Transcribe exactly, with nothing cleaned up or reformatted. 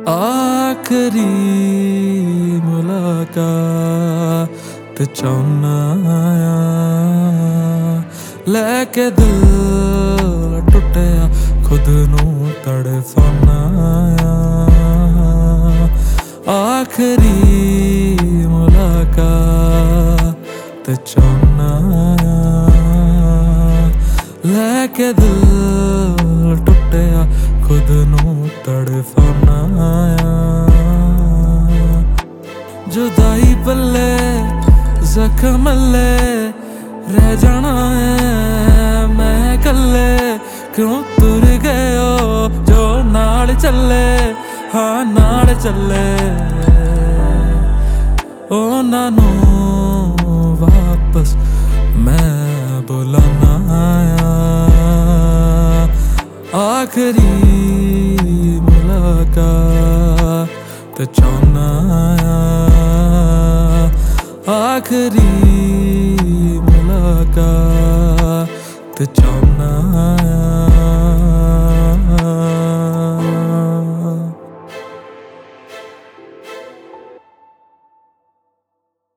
आखरी मुलाकात चाहुना आ लैके दिल टुटिया खुद नूं तड़फाना आ आखरी मुलाकात चाहुना आ लैके दिल टुटिया खुद नूं तड़फाना आ जुदाई पल्ले जख्म मल्ले रह जाना है मैं कल्ले क्यों तुर गए हो जो नाल चले हाँ नाल चले उन्हां नूं वापस मैं बुलाना आया आखरी मुलाकात चाहुना आ आखरी मुलाकात